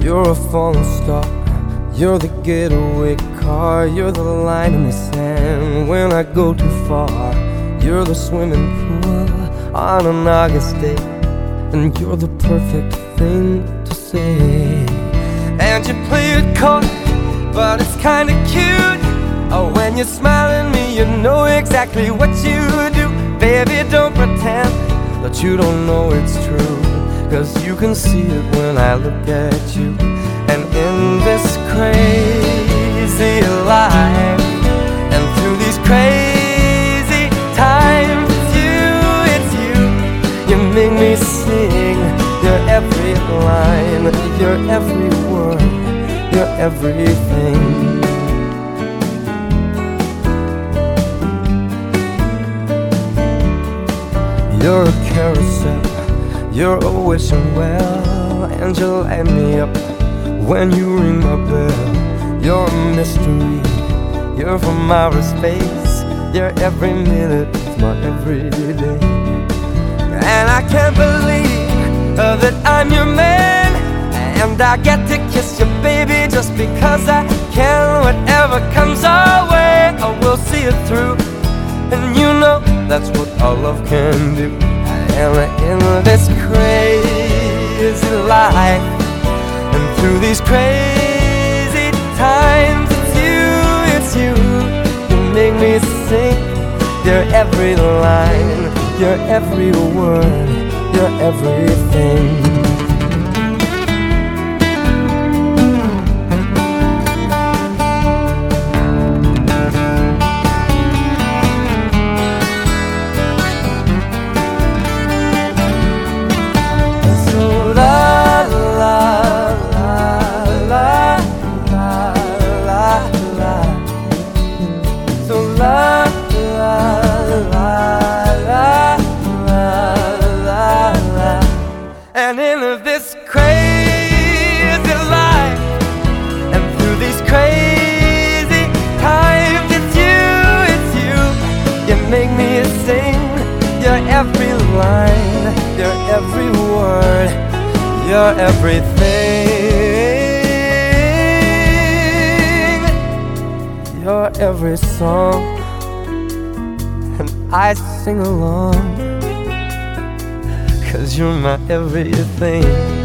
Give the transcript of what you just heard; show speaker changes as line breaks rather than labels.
You're a falling star, you're the getaway car, you're the line in the sand when I go too far. You're the swimming pool on an August day, and you're the perfect thing to say. And you play it coy, but it's kinda cute. Oh, when you smile at me, you know exactly what you do. Baby, don't pretend that you don't know it's true, 'cause you can see it when I look at you. And in this crazy life, and through these crazy times, it's you. You make me sing your every line, your every word, your everything. You're a carousel, you're a wishing well, and you light me up when you ring my bell. You're a mystery, you're from outer space, you're every minute of my everyday. And I can't believe that I'm your man, and I get to kiss you, baby, just because I can. Whatever comes our way, I will see it through. And you know that's what our love can do. And in this crazy life, and through these crazy times, it's you. You make me sing your every line, your every word, your everything. And in this crazy life, and through these crazy times, it's you. You make me sing your every line, your every word, your everything, your every song. And I sing along, 'cause you're my everything.